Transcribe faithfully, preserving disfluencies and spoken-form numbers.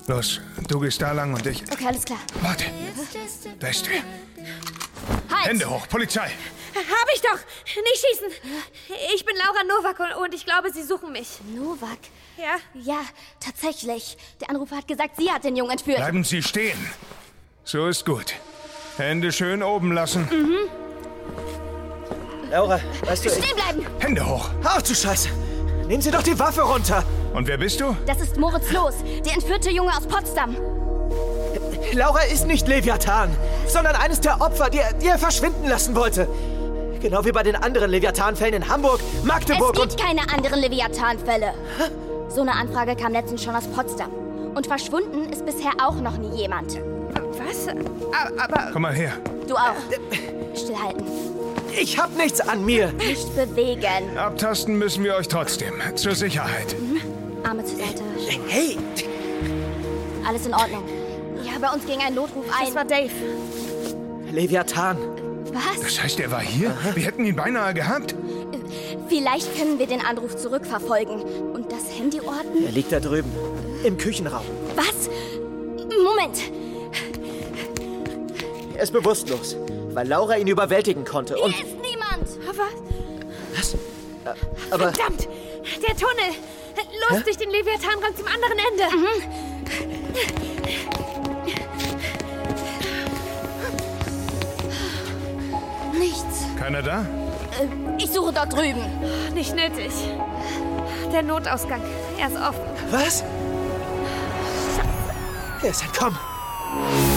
Los, du gehst da lang und ich... Okay, alles klar. Warte. Da ist wer. Halt! Hände hoch, Polizei! Hab ich doch! Nicht schießen! Ich bin Laura Nowak und, und ich glaube, sie suchen mich. Nowak? Ja? Ja, tatsächlich. Der Anrufer hat gesagt, sie hat den Jungen entführt. Bleiben Sie stehen. So ist gut. Hände schön oben lassen. Mhm. Laura, weißt du... Stehen bleiben! Hände hoch. Ach du Scheiße! Nehmen Sie doch die Waffe runter! Und wer bist du? Das ist Moritz Loos, der entführte Junge aus Potsdam. Laura ist nicht Leviathan, sondern eines der Opfer, die er, die er verschwinden lassen wollte. Genau wie bei den anderen Leviathan-Fällen in Hamburg, Magdeburg Es und... gibt keine anderen Leviathan-Fälle. So eine Anfrage kam letztens schon aus Potsdam. Und verschwunden ist bisher auch noch nie jemand. Was? Aber... Komm mal her. Du auch. Stillhalten. Ich hab nichts an mir. Nicht bewegen. Abtasten müssen wir euch trotzdem. Zur Sicherheit. Mhm. Arme zur Seite. Hey! Alles in Ordnung. Ja, bei uns ging ein Notruf ein. Das war Dave. Leviathan. Was? Das heißt, er war hier? Aha. Wir hätten ihn beinahe gehabt. Vielleicht können wir den Anruf zurückverfolgen und das Handy orten. Er liegt da drüben. Im Küchenraum. Was? Moment. Er ist bewusstlos, weil Laura ihn überwältigen konnte. Und Hier ist niemand. Aber... Was? Aber... Verdammt! Der Tunnel! Los Hä? durch den Leviathanraum zum anderen Ende! Mhm. Nichts. Keiner da? Äh, ich suche dort drüben. Nicht nötig. Der Notausgang. Er ist offen. Was? Er ist entkommen.